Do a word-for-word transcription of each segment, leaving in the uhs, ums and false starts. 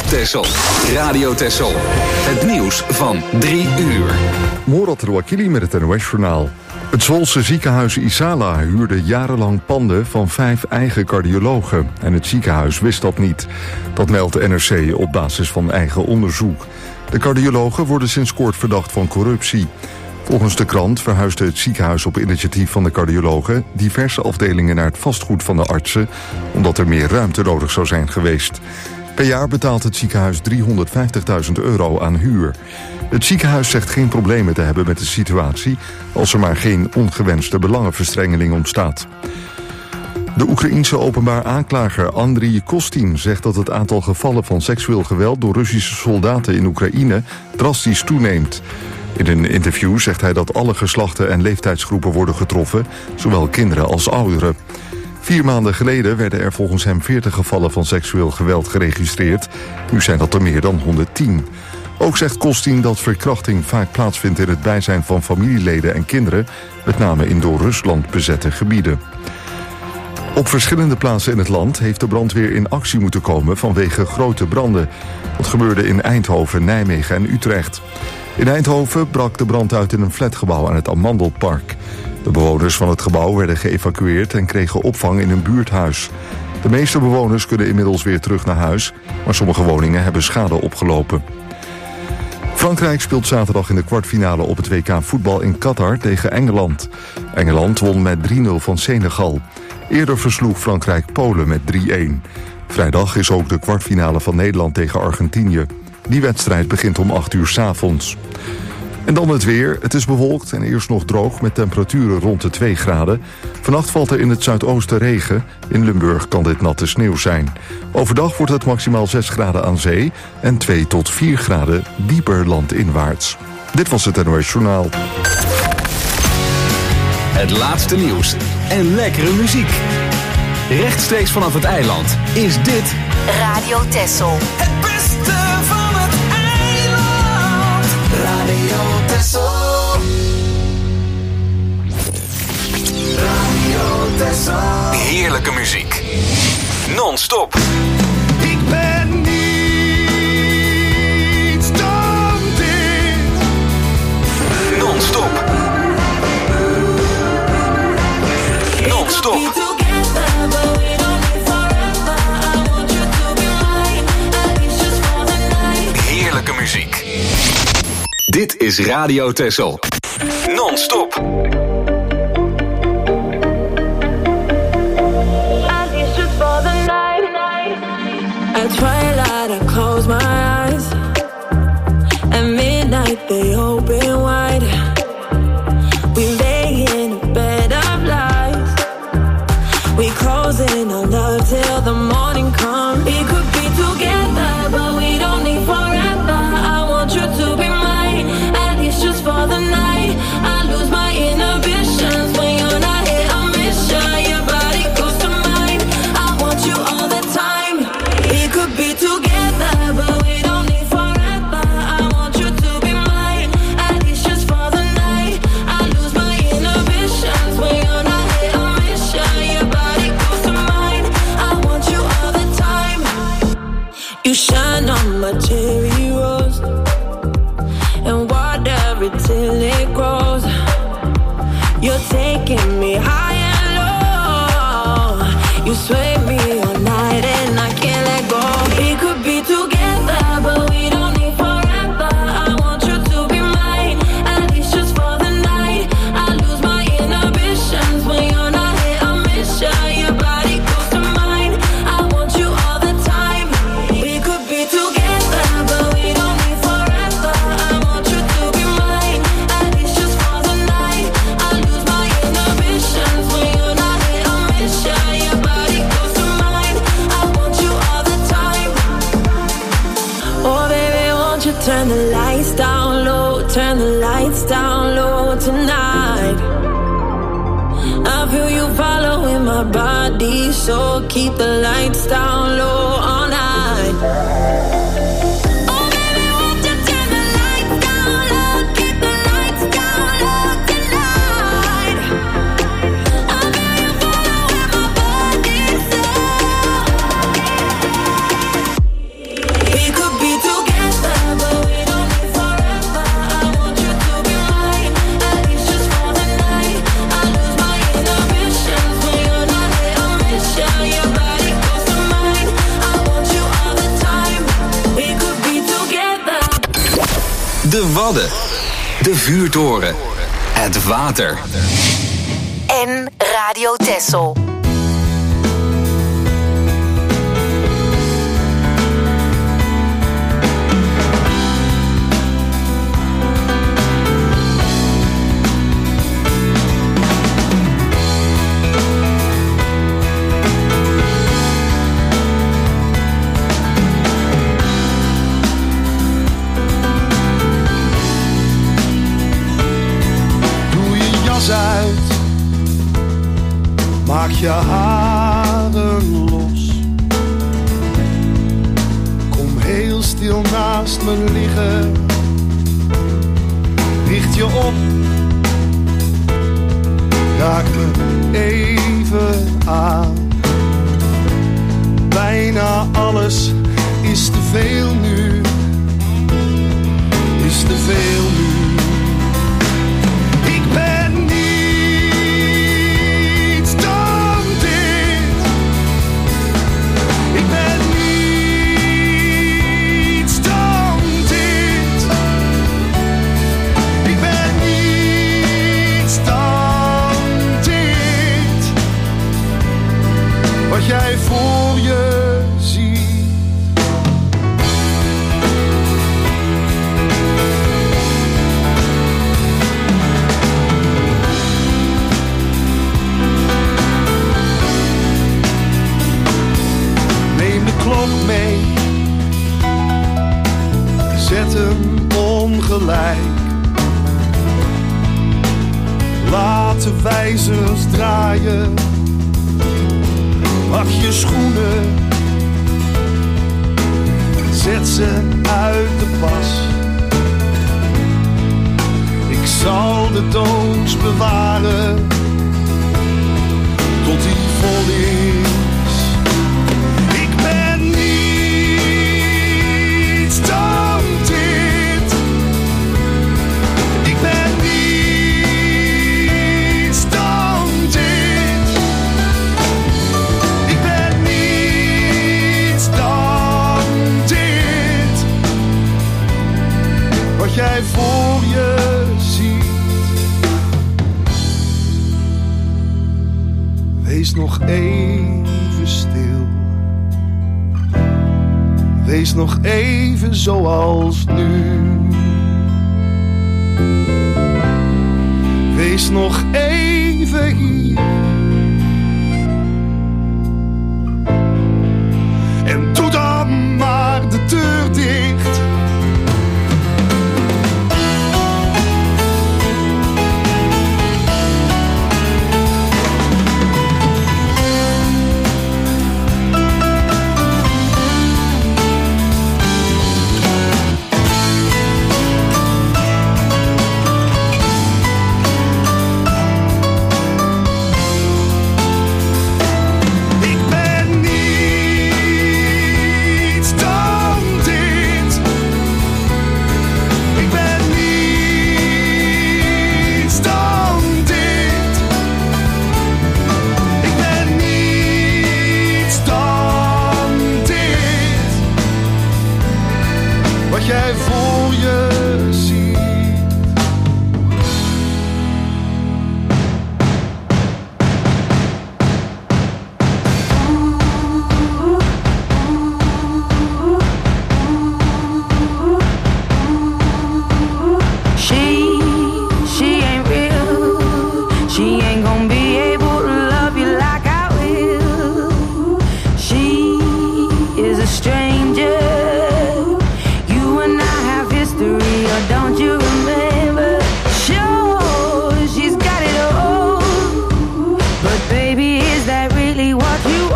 Texel. Radio Texel. Het nieuws van drie uur. Morat Rouakili met het N O S-journaal. Het Zwolse ziekenhuis Isala huurde jarenlang panden van vijf eigen cardiologen. En het ziekenhuis wist dat niet. Dat meldt N R C op basis van eigen onderzoek. De cardiologen worden sinds kort verdacht van corruptie. Volgens de krant verhuisde het ziekenhuis op initiatief van de cardiologen diverse afdelingen naar het vastgoed van de artsen, omdat er meer ruimte nodig zou zijn geweest. Per jaar betaalt het ziekenhuis driehonderdvijftigduizend euro aan huur. Het ziekenhuis zegt geen problemen te hebben met de situatie, als er maar geen ongewenste belangenverstrengeling ontstaat. De Oekraïense openbaar aanklager Andriy Kostin zegt dat het aantal gevallen van seksueel geweld door Russische soldaten in Oekraïne drastisch toeneemt. In een interview zegt hij dat alle geslachten en leeftijdsgroepen worden getroffen, zowel kinderen als ouderen. Vier maanden geleden werden er volgens hem veertig gevallen van seksueel geweld geregistreerd. Nu zijn dat er meer dan honderdtien. Ook zegt Kostin dat verkrachting vaak plaatsvindt in het bijzijn van familieleden en kinderen, met name in door Rusland bezette gebieden. Op verschillende plaatsen in het land heeft de brandweer in actie moeten komen vanwege grote branden. Dat gebeurde in Eindhoven, Nijmegen en Utrecht. In Eindhoven brak de brand uit in een flatgebouw aan het Amandelpark. De bewoners van het gebouw werden geëvacueerd en kregen opvang in een buurthuis. De meeste bewoners kunnen inmiddels weer terug naar huis, maar sommige woningen hebben schade opgelopen. Frankrijk speelt zaterdag in de kwartfinale op het W K voetbal in Qatar tegen Engeland. Engeland won met drie nul van Senegal. Eerder versloeg Frankrijk Polen met drie-een. Vrijdag is ook de kwartfinale van Nederland tegen Argentinië. Die wedstrijd begint om acht uur 's avonds. En dan het weer. Het is bewolkt en eerst nog droog met temperaturen rond de twee graden. Vannacht valt er in het zuidoosten regen. In Limburg kan dit natte sneeuw zijn. Overdag wordt het maximaal zes graden aan zee en twee tot vier graden dieper landinwaarts. Dit was het N O S Journaal. Het laatste nieuws en lekkere muziek. Rechtstreeks vanaf het eiland is dit Radio Texel. Het beste van het eiland. Radio Texel. Radio Texel. heerlijke muziek. Non-stop. Ik ben niet dan dit. Non-stop. Non-stop. Heerlijke muziek. Dit is Radio Texel. Non-stop. At twilight I close my eyes. At midnight they open wide. We lay in a bed of lies. We close in on love till the morning comes. We could be together but we don't need forever. I want you to be mine, at least just for the night. I lose my inhibitions when you're not here. I miss you, your body goes to mine. I want you all the time. We could be together but we don't need forever. I want you to be mine, at least just for the night. I lose my inhibitions when you're not here. I miss you, your body goes to mine. I want you all the time. You shine on my cherry rose and water it till it grows. You're taking me high and low. You sway me all night and I can't let go. We could be together but we don't need forever. I want you to be mine, at least just for the night. I lose my inhibitions when you're not here. I miss you, your body goes to mine. I want you all the time. We could be together but we don't need forever. I want you to be mine, at least just for the night. I lose my inhibitions when you're not here. I miss you, your body goes to mine. I want you all the time. Oh baby, won't you turn the lights down low, turn the lights down low tonight. I feel you following my body, so keep the lights down low all night. Oh baby, won't you turn the lights down low, keep the lights down low tonight. I feel you following my body, so we could De Wadden. De vuurtoren. Het water. En Radio Texel. Uit, maak je haren los. Kom heel stil naast me liggen. Richt je op. Raak me even aan. Bijna alles is te veel nu. Is te veel nu. Ik ben wat jij voor je ziet. Neem de klok mee, zet hem ongelijk. Laat de wijzers draaien. Pak je schoenen, zet ze uit de pas. Ik zal de doos bewaren, tot die vol is. Ik ben niets dan dit. Ik ben niets dan dit. Wat jij voor je ziet. Wees nog even stil. Wees nog even zoals nu. Wees nog even hier. En doe dan maar de deur dicht. Jij voor je ziet. She, she ain't real. She ain't gonna be able to love you like I will. She is a stranger. Don't you remember? Sure, she's got it all. But baby, is that really what you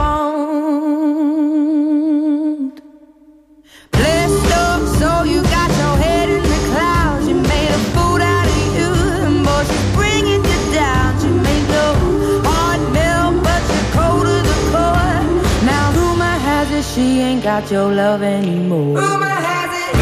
want? Blessed up, so you got your head in the clouds. You made a fool out of you, and boy, she's bringing you down. She made your heart melt, but you're cold to the core. Now rumor has it she ain't got your love anymore. Rumor has it.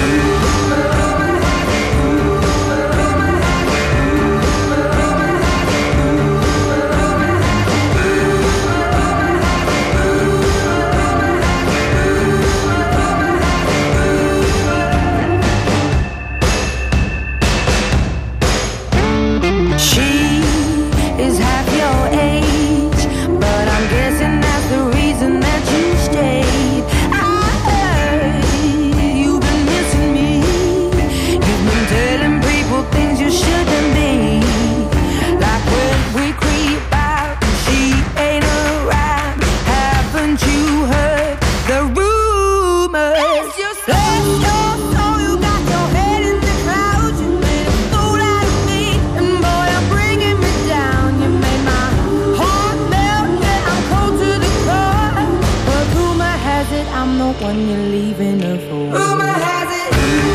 half your age, but I'm guessing that's the reason that you stayed. I heard you've been missing me. You've been telling people things you shouldn't be. Like when we creep out and she ain't around. Haven't you heard the rumors? Let's just let your soul. You got your head in the clouds. You made a fool out of me, and boy, I'm bringing me down. You made my heart melt, yeah, I'm cold to the core. But rumor has it I'm the one you're leaving her for. Rumor has it.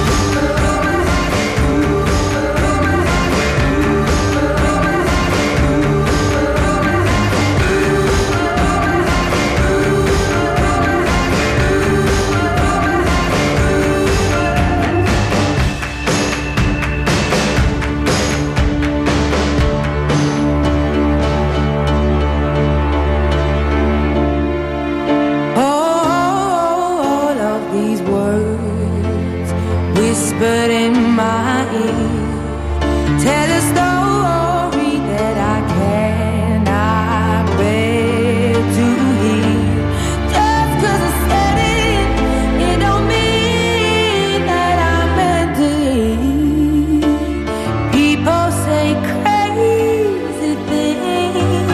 All of these words whispered in my ear tell a story that I cannot bear to hear. Just 'cause I said it, it don't mean that I meant it. People say crazy things.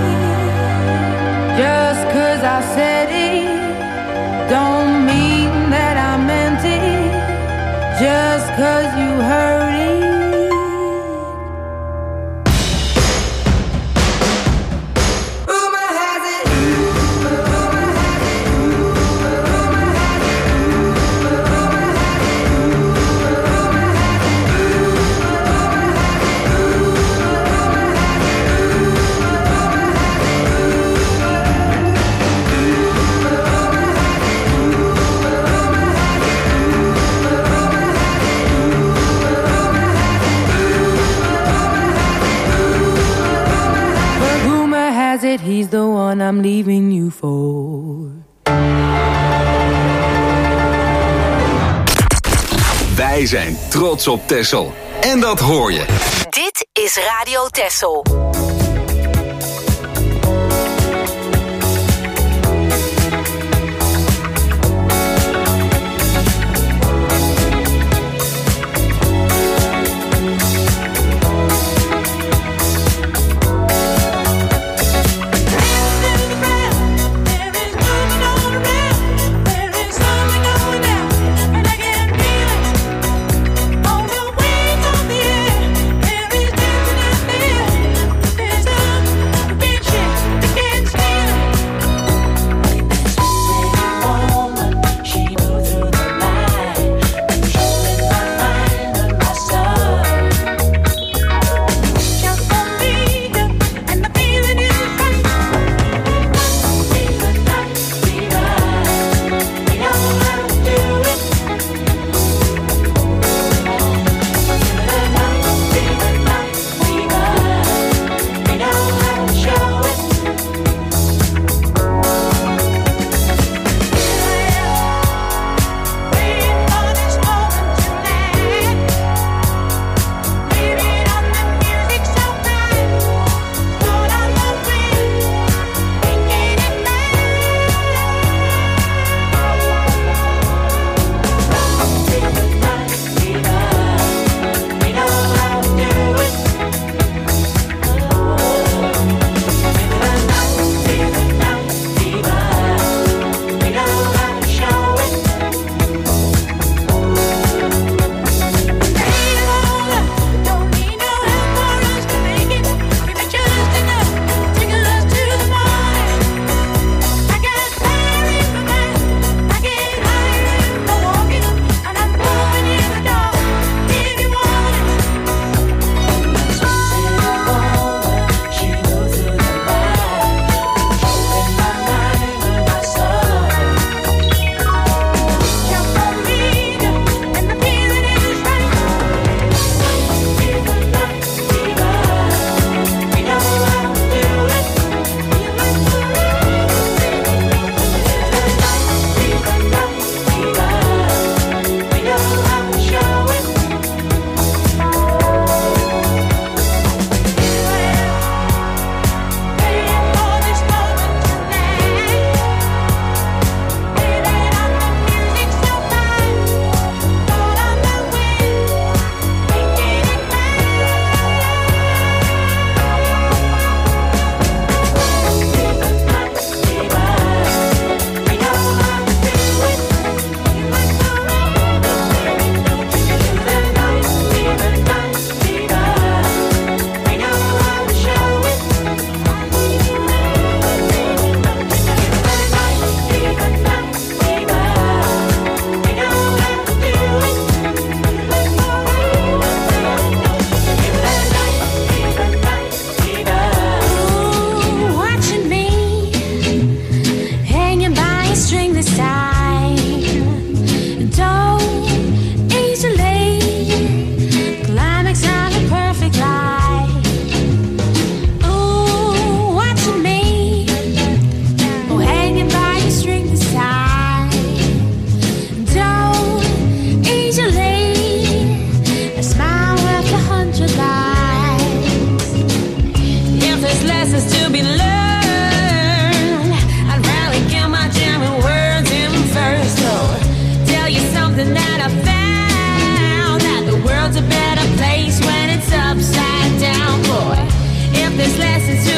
Just 'cause I said it don't mean that I meant it. Just 'cause you heard it. Rumor has it. Rumor has it. Rumor has it. Rumor has it. Rumor has it. But rumor has it he's the one I'm leaving you for. Wij zijn trots op Texel. En dat hoor je. Dit is Radio Texel. On the wings of the air, there is dancing in the air.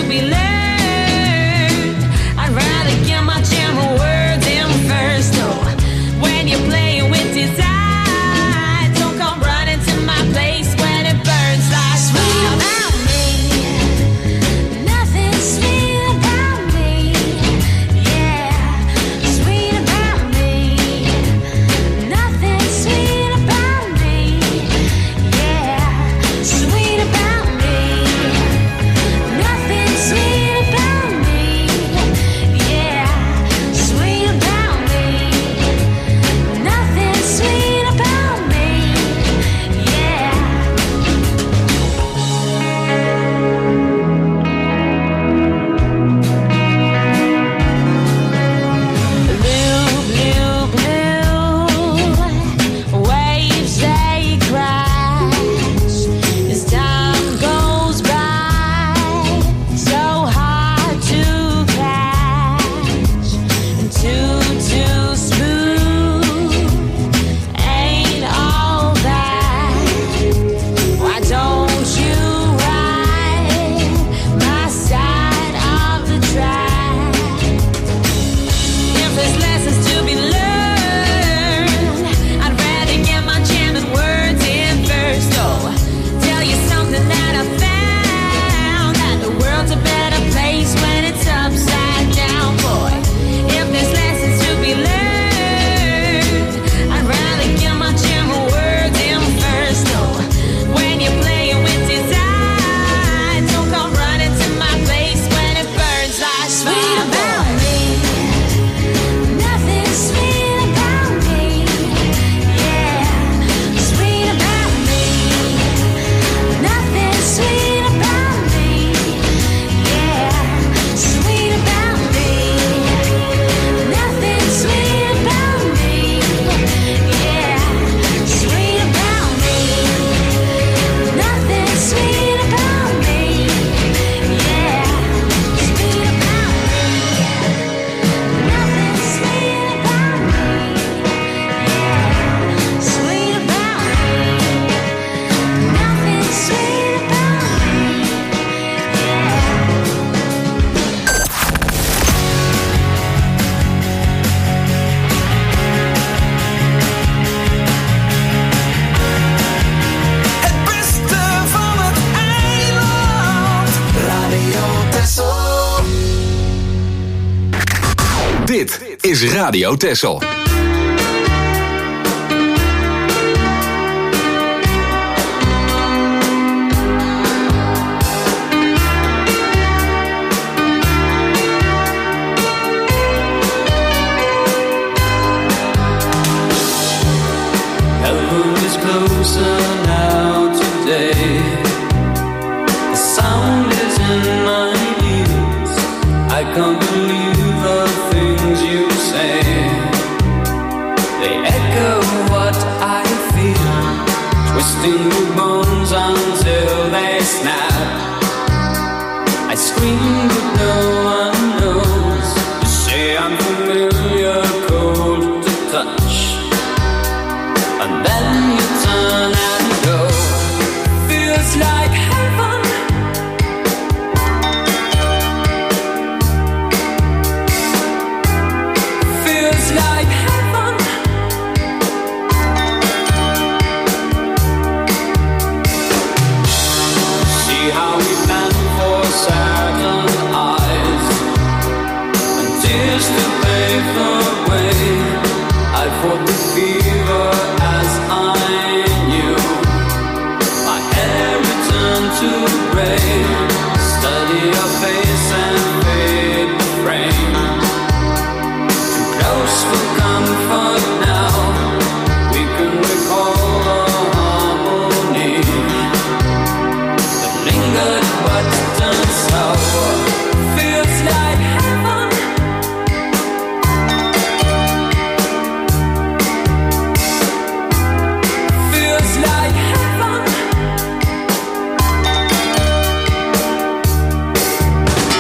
be learned. I'd rather get my general words in first. Oh, when you're playing with desire, don't come running to my place when it burns like sweet about me. Nothing sweet about me. Yeah, sweet about me. Nothing sweet about me. Yeah, sweet about me. Nothing sweet about me. Yeah, sweet about me. Nothing sweet about me. Yeah. Blue, blue, blue waves, they crash as time goes by. So hard to catch and too, too smooth. Ain't all that. Why don't you ride my side of the track? If there's lessons to be learned, I'd rather get my jamming words in first. Oh, tell you something that I found, that the world's a better place when it's upside down, boy. If there's lessons to be learned, I'd rather get my jamming words in first. Oh, when you're playing with desire, don't come running to my place when it burns like sweet about me. Nothing sweet about me. Yeah, sweet about me. Nothing sweet about me. Yeah, sweet about me. Nothing sweet about me. Yeah, sweet about me. Nothing sweet about me. Yeah, sweet about me. Nothing sweet about me. Yeah, sweet about me. Nothing sweet about me. Het beste van het eiland. Radio Texel. Dit is Radio Texel. Heaven is closer now today. The sound is in my ears. I can't believe the things you say. They echo what I feel, twisting the bones until they snap. I scream but no one knows. You say I'm familiar, cold to touch. And then you turn and go. Feels like heaven. Feels like heaven. See how we plan for Saturn eyes and tears to pave the way. I fought the fever as I knew. My hair returned to gray. Study your face and fade the frame. Too close for comfort now. We can recall the harmony that lingered but turned sour. Feels like heaven. Feels like heaven.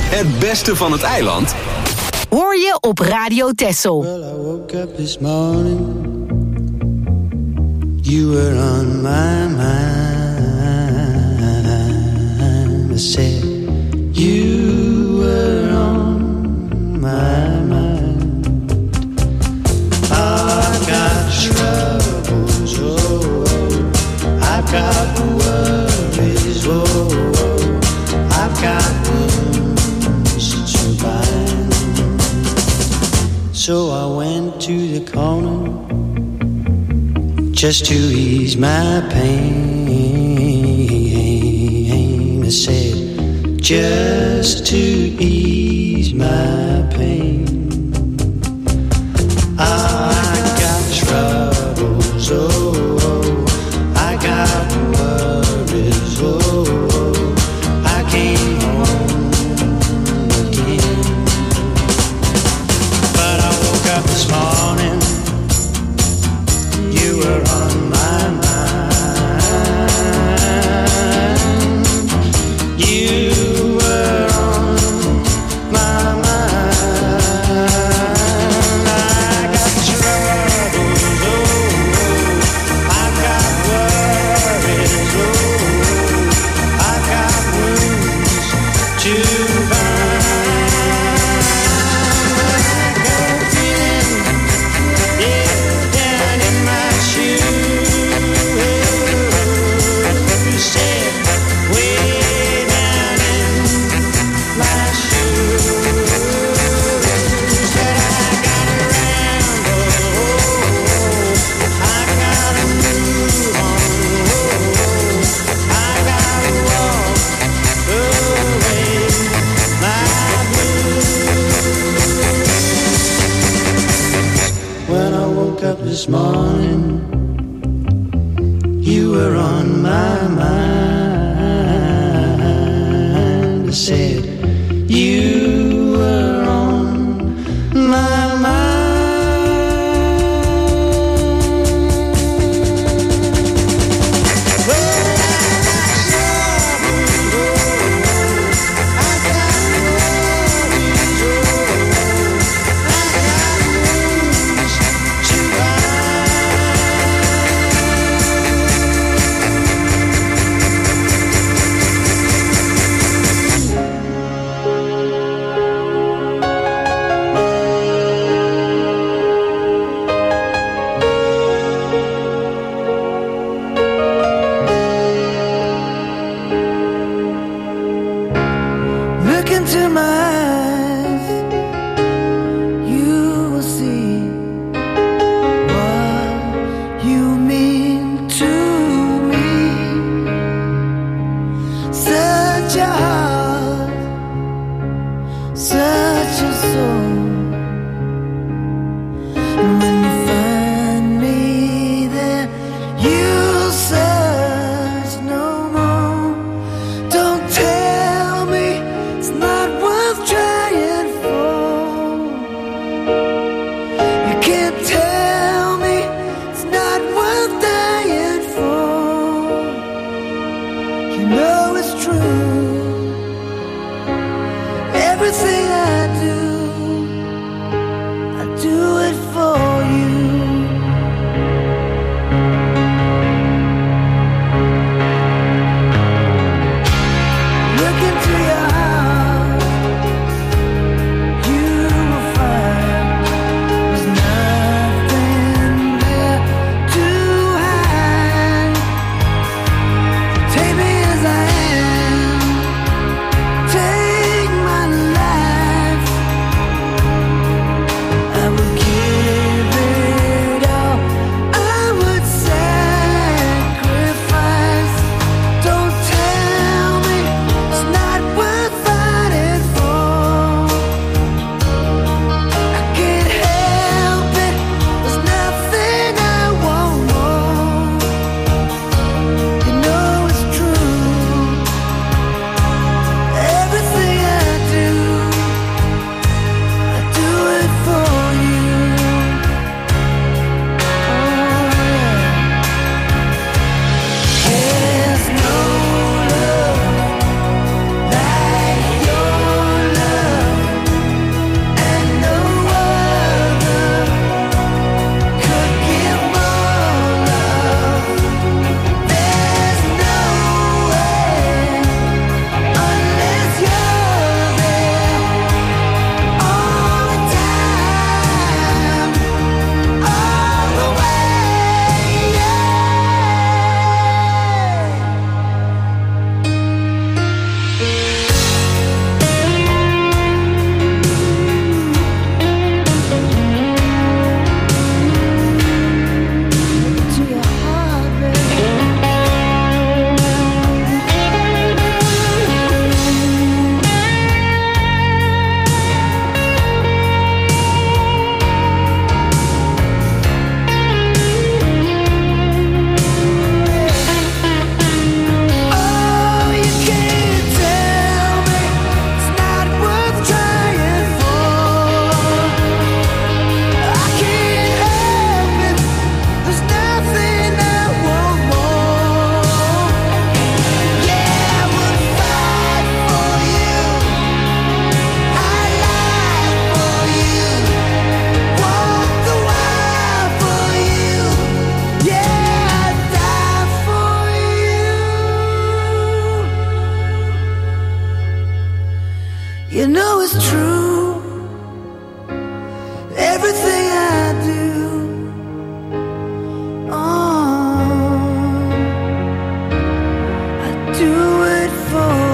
Het beste van het eiland hoor je op Radio Texel. Well, I woke up this morning. You were on my mind. I said, you were on my mind. I've got troubles, oh, I've got worries, oh, I've got wounds to bind. So I went to the corner just to ease my pain. I said, just to ease my pain. I got troubles, oh, I got worries, oh, I came home again. But I woke up this morning, you were on my mind. You were on my mind. I got troubles, oh, I got worries, oh, I got wounds to bind. I got a feeling, yeah, down in my shoes. You said, way down in my shoes, that I got around, oh, I gotta move on, oh, I gotta walk away my blues. When I woke up this morning, you were on my mind. I said, you were on my mind. Well, I got troubles, oh, I got worries, oh, I got wounds to look into my eyes, you will see what you mean to me. Such a heart, such a soul. And when you find me there, you'll search no more. Don't tell me it's not worth trying. You know it's true. Everything I do, oh, I do it for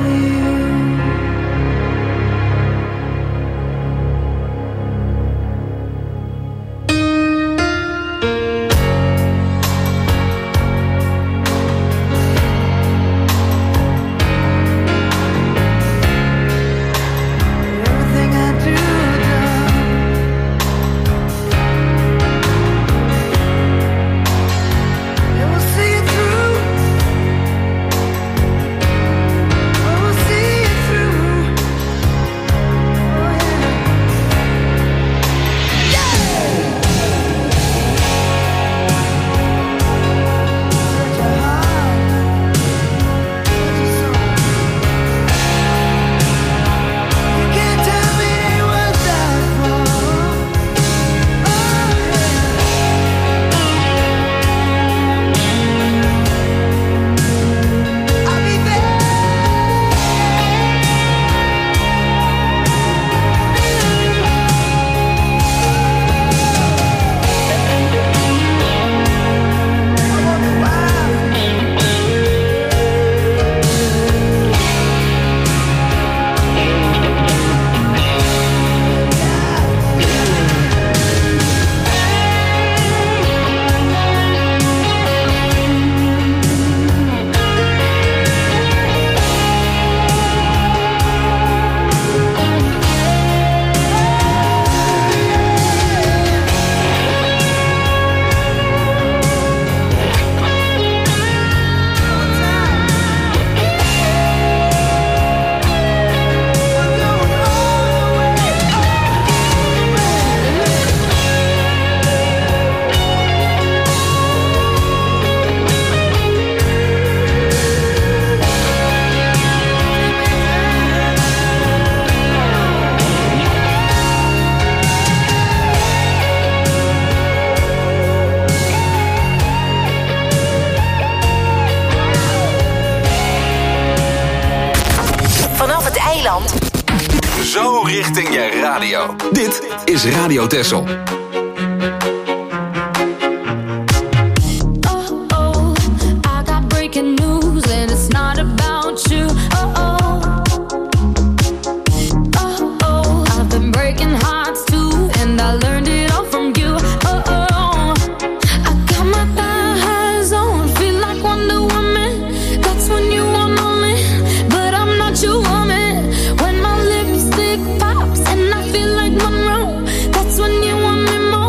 Zo richting je radio. Dit is Radio Texel. When my lipstick pops and I feel like Monroe, that's when you want me more.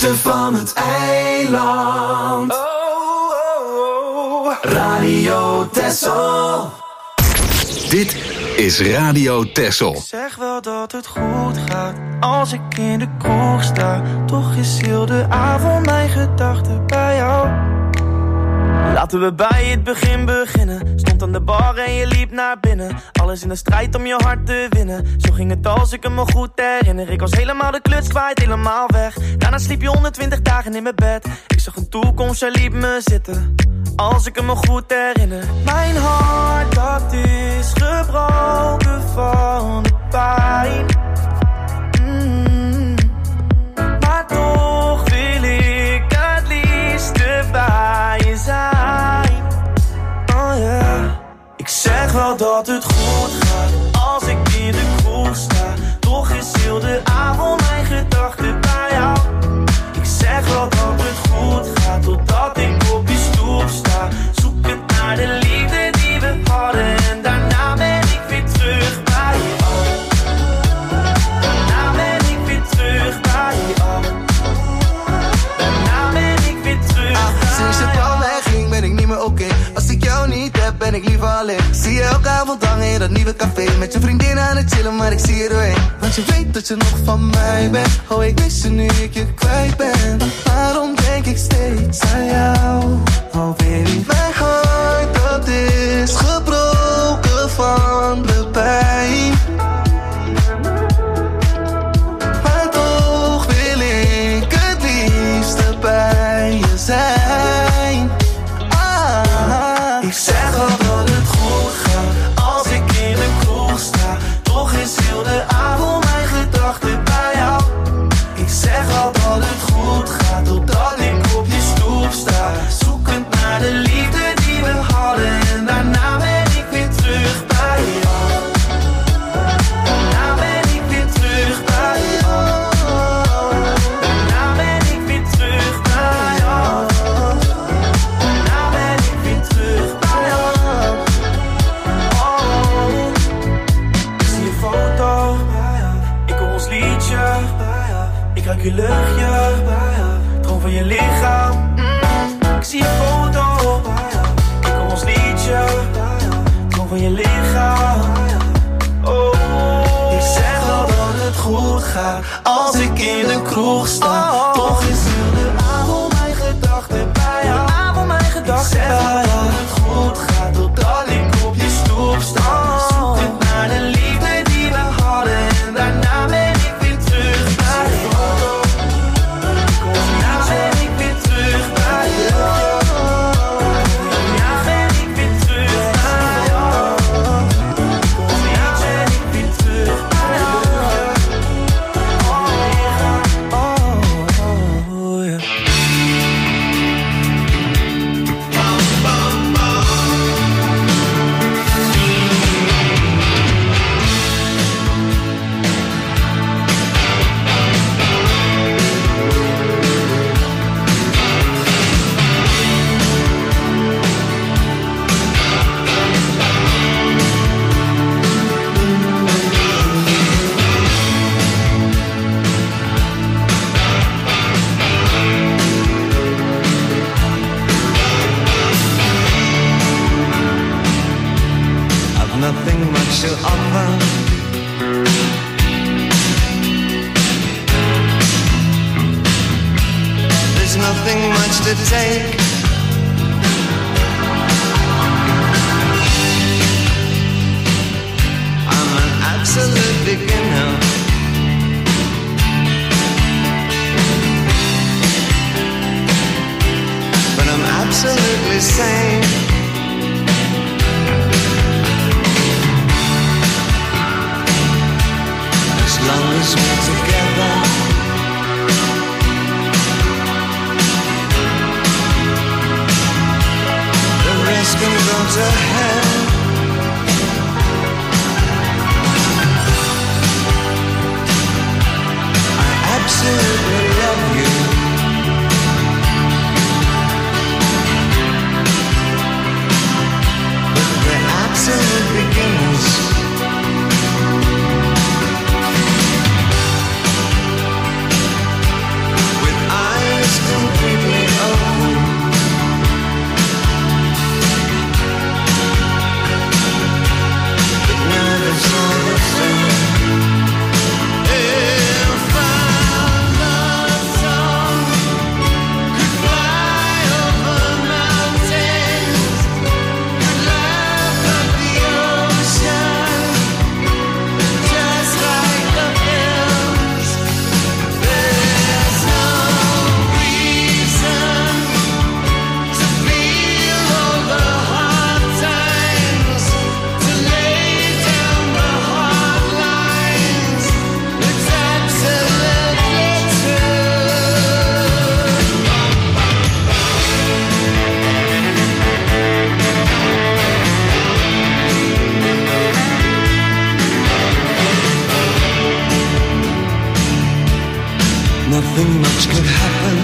beste van het eiland. Oh, oh, oh. Radio Texel. Dit is Radio Texel. Ik zeg wel dat het goed gaat als ik in de kroeg sta. Toch is heel de avond mijn gedachten bij jou. Laten we bij het begin beginnen. Stond aan de bar en je liep naar binnen. Alles in de strijd om je hart te winnen. Zo ging het als ik me goed herinner. Ik was helemaal de kluts kwijt, helemaal weg. Daarna sliep je honderdtwintig dagen in mijn bed. Ik zag een toekomst, jij liep me zitten. Als ik me goed herinner. Mijn hart dat is gebroken van de pijn. Mm. Maar toch wil ik het liefste bij je zijn. Oh yeah. Ik zeg wel dat het goed gaat als ik in de kroeg sta. Toch is heel de avond mijn gedachten bij jou. Ik zeg wel dat het goed gaat totdat ik op je stoep sta. Zoek het naar de liefde die we hadden en daarna ben ik weer terug bij je. Daarna ben ik weer terug bij je. Daarna ben ik weer terug bij je. Sinds je van mij ging ben ik niet meer oké. Okay. Als ik jou niet heb ben ik liever alleen. Zie je elke avond hangen in dat nieuwe café. Met je vriendin aan het chillen maar ik zie je doorheen. Want je weet dat je nog van mij bent. Oh ik mis je nu ik je kwijt ben. Waarom denk ik steeds aan jou? Oh baby. Mijn hart dat is gebroken van de pijn. Maar toch wil ik het liefste bij je zijn. Ah, ik zeg wel dat het goed gaat als ik in de kroeg sta. Toch is heel de avond mijn gedachten bij jou. Ik zeg wel dat het goed gaat totdat ik op je stoep sta. Zoekend naar de liefde die we hadden en daarna ben ik weer terug bij jou. Daarna ben ik weer terug bij jou. Daarna ben ik weer terug bij jou. Daarna ben ik weer terug bij jou. Oh, ik zie je foto, ik hoor ons liedje. Ik ruik je luchtje, droom van je lichaam. Mm, ik zie je foto, ik hoor ons liedje. Droom van je lichaam. Oh, ik zeg wel dat het goed gaat als ik in de kroeg sta. Oh, toch is heel de avond mijn gedachten bij jou. Avond mijn gedachten bij jou. Ik zeg wel dat het goed gaat totdat ik op je stoep sta. Zoek het naar de liefde die we hadden en daarna ben ik weer terug bij je. Nothing much to offer. There's nothing much to take. I'm an absolute beginner. But I'm absolutely sane. As long as we're together, the rest can go to hell. I absolutely love you. But we're absolute beginners. With eyes nothing much could happen.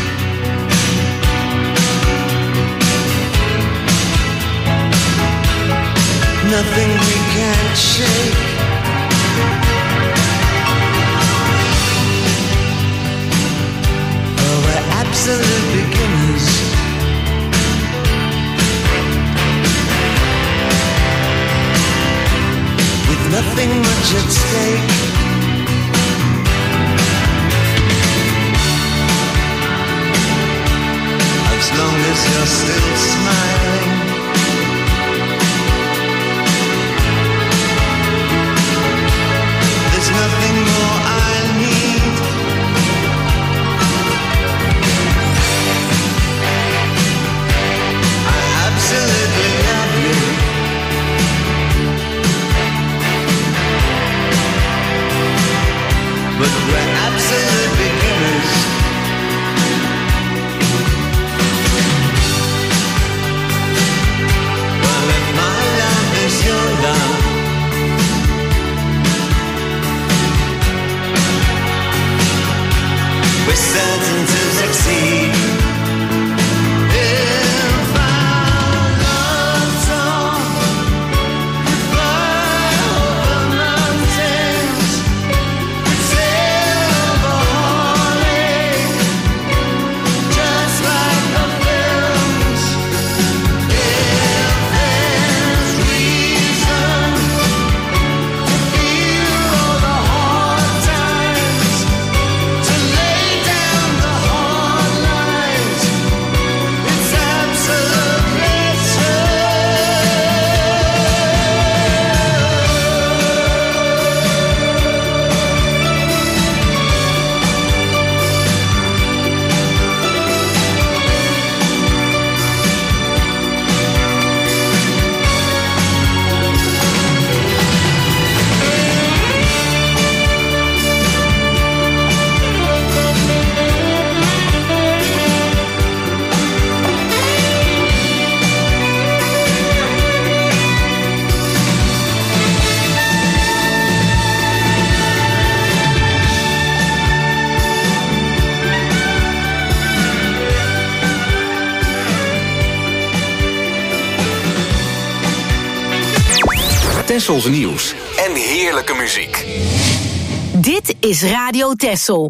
Nothing we can't shake. Oh, we're absolute beginners. With nothing much at stake. As long as you're still smiling. There's nothing more I need. I absolutely love you. But we're absolute beginners. Well, if my love is your love, we're certain to succeed. If our love song would fly over mountains, would sail over heartache, just like the films. If there's reason to feel all the hard times, to lay down the hard lines, it's absolutely true. Tessels nieuws en heerlijke muziek. Dit is Radio Tessel.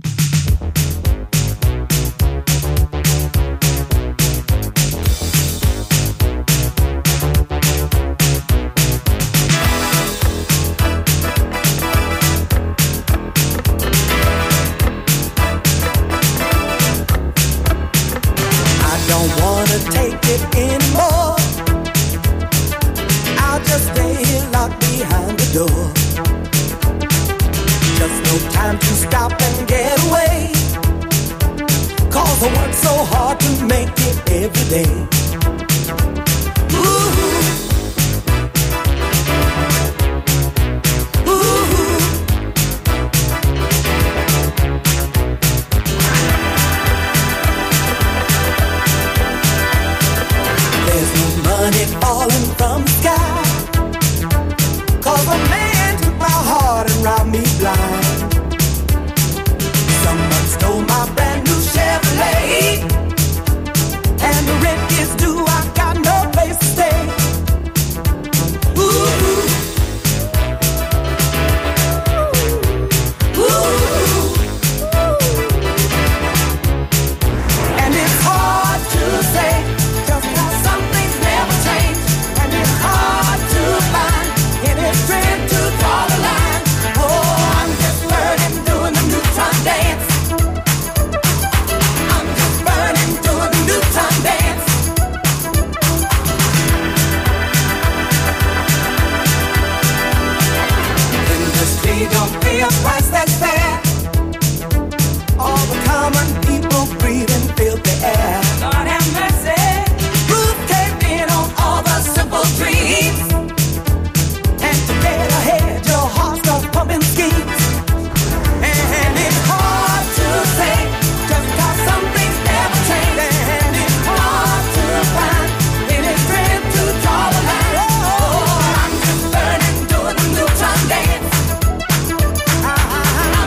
I don't wanna take it anymore. I'll just stay here locked behind the door. Just no time to stop and get away. 'Cause I work so hard to make it every day. Ooh. Ooh. There's no money falling from the sky. 'Cause a man took my heart and robbed me blind. Someone stole my brand new Chevrolet, and the rent is due, I got no place to stay. Ooh. Ooh. And it's hard to say just how some things never change, and it's hard to find any strength to draw the line. Oh, I'm just burning, doing the Newton dance. I'm just burning, doing the Newton dance. Industry don't pay a price that's fair. All the common people breathing filthy air. Lord have mercy. Roof caved in on all the simple dreams. And to get ahead, your heart starts pumping schemes. And it's hard to say just how some things never change. And it's hard to find any strength to draw the line. Oh, I'm just burning, doing the Newton dance. I, I, I,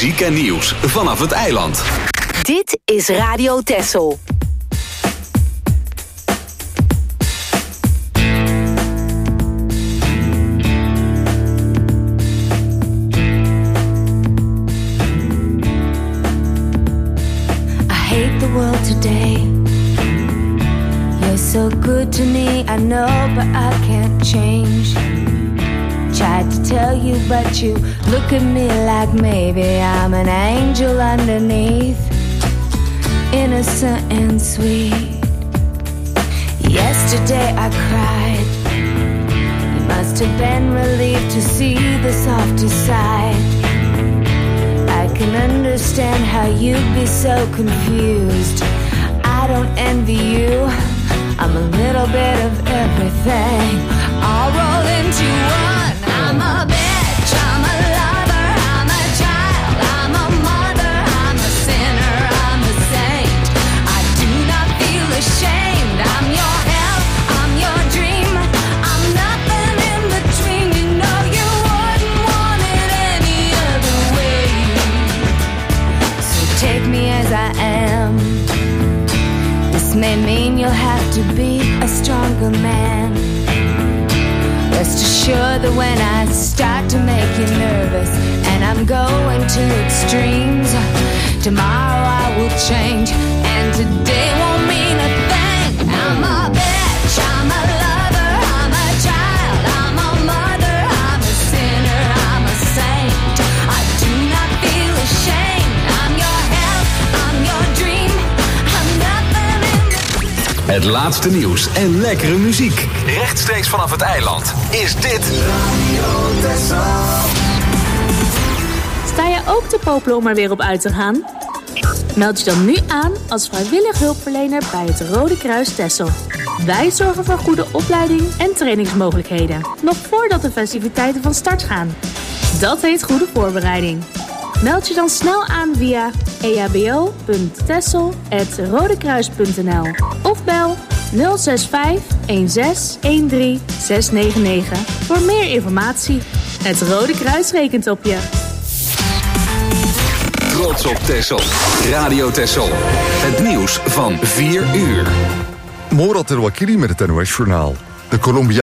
muziek en nieuws vanaf het eiland. Dit is Radio Texel. World today. You're so good to me, I know, but I can't change. Tried to tell you, but you look at me like maybe I'm an angel underneath, innocent and sweet. Yesterday I cried. You must have been relieved to see the softer side. I can understand how you'd be so confused. I don't envy you. I'm a little bit of everything, all rolled into one. I'm a bitch, I'm a lover, I'm a child, I'm a mother, I'm a sinner, I'm a saint. I do not feel ashamed. I'm your hell, I'm your dream. I'm nothing in between. You know you wouldn't want it any other way. Take me as I am. This may mean you'll have to be a stronger man. Rest assured that when I start to make you nervous and I'm going to extremes, tomorrow I will change and today won't mean a thing. I'm a bitch, I'm a lover, I'm a child, I'm a mother, I'm a sinner, I'm a saint. I do not feel ashamed. Het laatste nieuws en lekkere muziek. Rechtstreeks vanaf het eiland is dit Radio Texel. Sta je ook te popelen om er weer op uit te gaan? Meld je dan nu aan als vrijwillig hulpverlener bij het Rode Kruis Texel. Wij zorgen voor goede opleiding en trainingsmogelijkheden, nog voordat de festiviteiten van start gaan. Dat heet goede voorbereiding. Meld je dan snel aan via e h b o punt texel apenstaartje rodekruis punt n l of bel nul zes vijf een zes een drie zes negen negen voor meer informatie. Het Rode Kruis rekent op je. Trots op Texel. Radio Texel. Het nieuws van vier uur. Morat El Wakili met het N O S Journaal. De Colombiaan